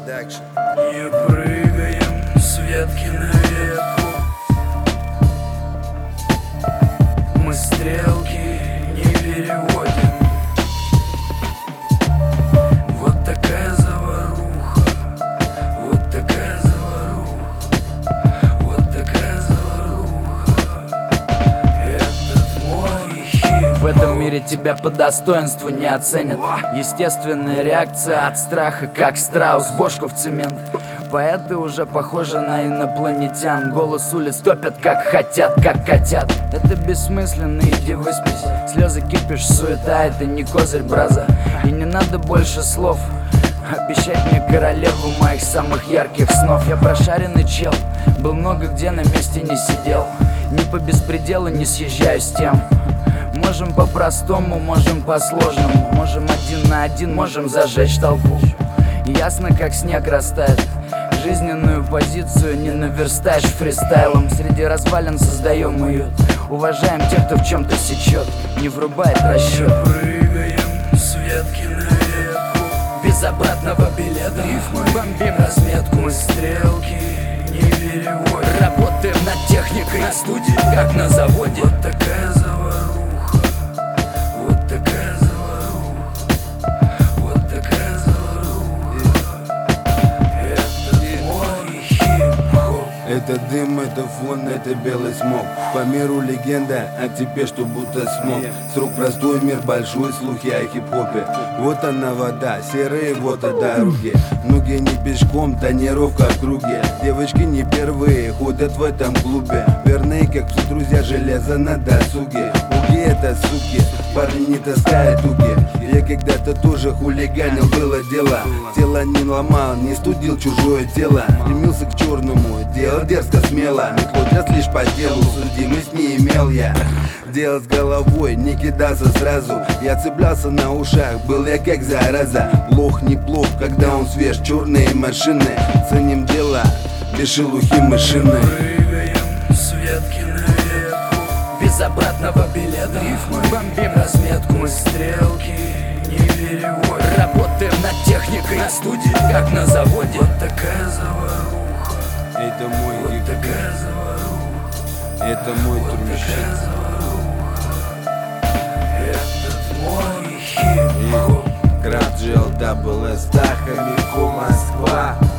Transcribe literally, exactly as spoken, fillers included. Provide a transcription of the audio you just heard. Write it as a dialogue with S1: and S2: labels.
S1: Production.
S2: Не прыгаем с ветки на ветку, мы стрелки не переводим. Вот такая заваруха, вот такая заваруха, вот такая заваруха. Этот мой хип.
S3: В этом мире тебя по достоинству не оценят. Естественная реакция от страха, как страус бошку в цемент. Поэты уже похожи на инопланетян. Голос улиц топят как хотят, как хотят. Это бессмысленно, иди выспись. Слезы, кипиш, суета, это не козырь, браза. И не надо больше слов обещать мне королеву моих самых ярких снов. Я прошаренный чел, был много где, на месте не сидел. Ни по беспределу не съезжаю с тем. Можем по-простому, можем по-сложному. Можем один на один, можем зажечь толпу. Ясно, как снег растает. Жизненную позицию не наверстаешь фристайлом. Среди развалин создаем уют. Уважаем тех, кто в чем-то сечет, не врубает расчет.
S2: Прыгаем с ветки на ветку,
S3: Без обратного билета
S2: мы бомбим разметку, мы стрелки не переводим.
S3: Работаем над техникой на студии, как на заводе.
S2: Вот такая заваруха, вот такая заваруха, вот такая заваруха. Это мой хип-хоп.
S1: Это дым, это фон, это белый смог. По миру легенда, а тебе что будто смог. С рук простой мир, большой слухи о хип-хопе. Вот она вода, серые вот о дороге. Ноги не пешком, тонировка в круге. Девочки не первые ходят в этом клубе. Верные, как все друзья, железо на досуге. Уги это суки, парни не таскают уги. Я когда-то тоже хулиганил, было дело. Тело не ломал, не студил чужое тело. Стремился к черному, делал дерзко, смело. Метлу тряс лишь по делу, судимость не имел я. Делал с головой, не кидался сразу. Я цеплялся на ушах, был я как зараза. Плох, неплох, когда он свеж, черные машины. Ценим дело, без шелухи мышины.
S2: Прыгаем с ветки на ветку,
S3: Без обратного билета
S2: мы бомбим разметку, мы стрелки не переводим.
S3: Работаем над техникой на студии, как на заводе.
S2: Вот такая заваруха,
S1: Это мой
S2: вот
S1: хип,
S2: такая заваруха,
S1: это мой
S2: вот
S1: трущик.
S2: такая заваруха. Этот мой хип-хоп.
S1: Крафт джел, дабл эс, Москва.